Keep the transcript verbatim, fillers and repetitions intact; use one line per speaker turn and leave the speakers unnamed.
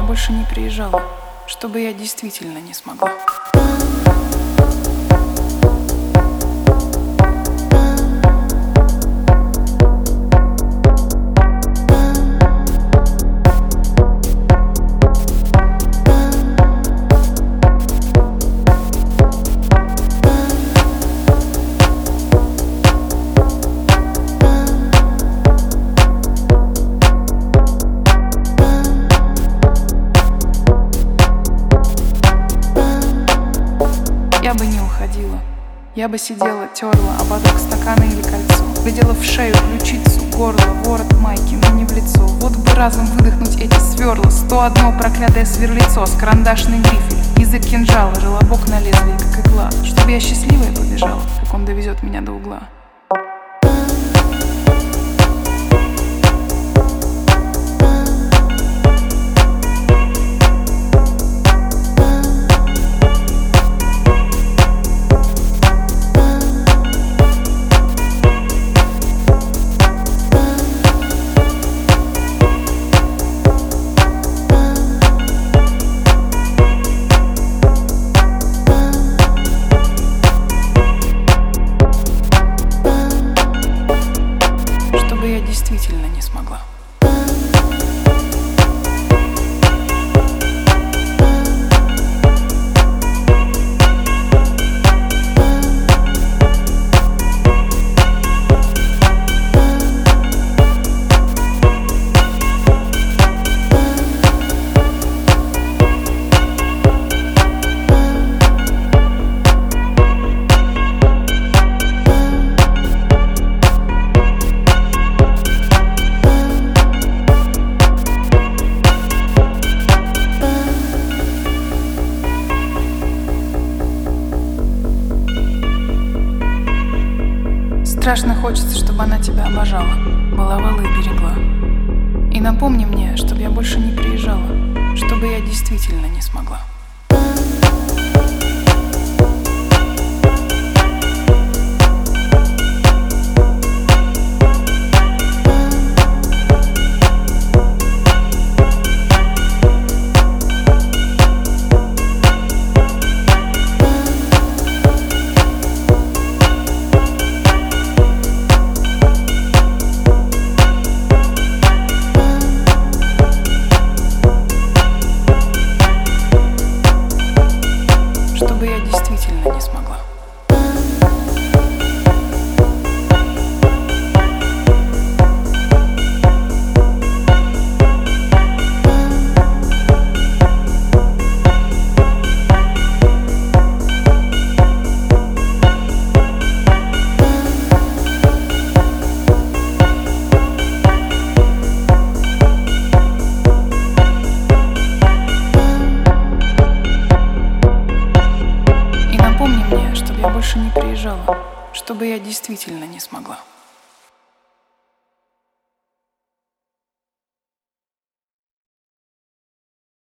больше не приезжала, чтобы я действительно не смогла. Я бы не уходила, я бы сидела, терла ободок стакана или кольцо, глядела в шею, ключицу, горло, ворот майки, но не в лицо. Вот бы разом выдохнуть эти сверла, сто одно проклятое сверлицо с карандашной грифель, язык кинжала, желобок на лезвии, как игла, чтобы я счастливая побежала, как он довезет меня до угла. Я действительно не смогла. Страшно хочется, чтобы она тебя обожала, баловала и берегла. И напомни мне, чтобы я больше не приезжала, чтобы я действительно не смогла. Чтобы я действительно не смогла. Больше не приезжала, чтобы я действительно не смогла.